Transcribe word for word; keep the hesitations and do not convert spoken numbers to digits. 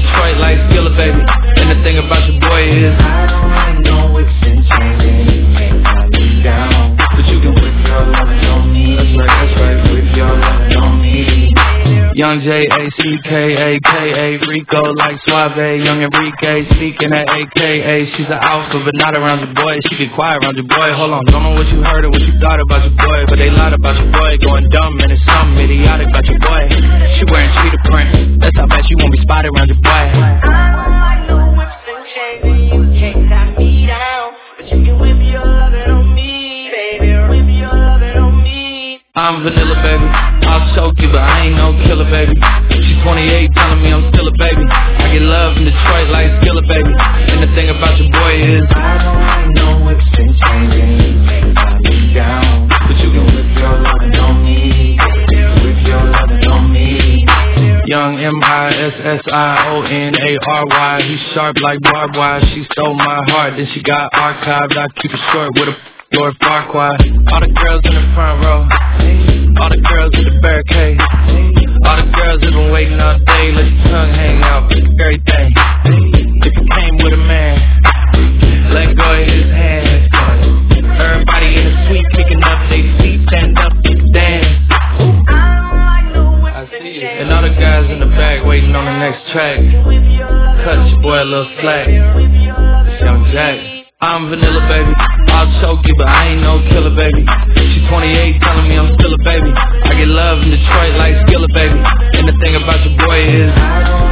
Detroit like Skilla, baby. And the thing about your boy is I don't like no whips and chains, and you can't tie me down. But you can whip your lovin' on me. That's right, that's right. Whip your lovin' on me. Young J A C K A K A Rico like Suave. Young Enrique speaking at A K A. She's an alpha but not around your boy. She get quiet around your boy. Hold on, don't know what you heard or what you thought about your boy, but they lied about your boy. Going dumb and it's something idiotic about your boy. She wearing cheetah print. That's how bad you won't be spotted around your boy. I don't like no whips and chains, and you can't tie me down. But you can whip your lovin' on me, baby. Whip your lovin' on me. I'm vanilla, baby. I'll choke you, but I ain't no killer, baby. She's twenty-eight, telling me I'm still a baby. I get love in Detroit like Skilla, baby. And the thing about your boy is I don't like no whips and chains, and you can't tie me down. But you can whip your lovin' on me, whip your lovin' on me. Young M I S S I O N A R Y. He's sharp like barbed wire. She stole my heart, then she got archived. I keep it short with a Lord Farquaad. All the girls in the front row, all the girls in the barricade, all the girls have been waiting all day. Let your tongue hang out, everything. If you came with a man, let go of his hand. Everybody in the suite picking up they feet, stand up, dance. I see it. And all the guys in the back waiting on the next track. Cut your boy a little slack. It's Young Jack. I'm vanilla, baby. I'll choke you, but I ain't no killer, baby. She's twenty-eight, telling me I'm still a baby. I get love in Detroit like Skilla, baby. And the thing about your boy is I don't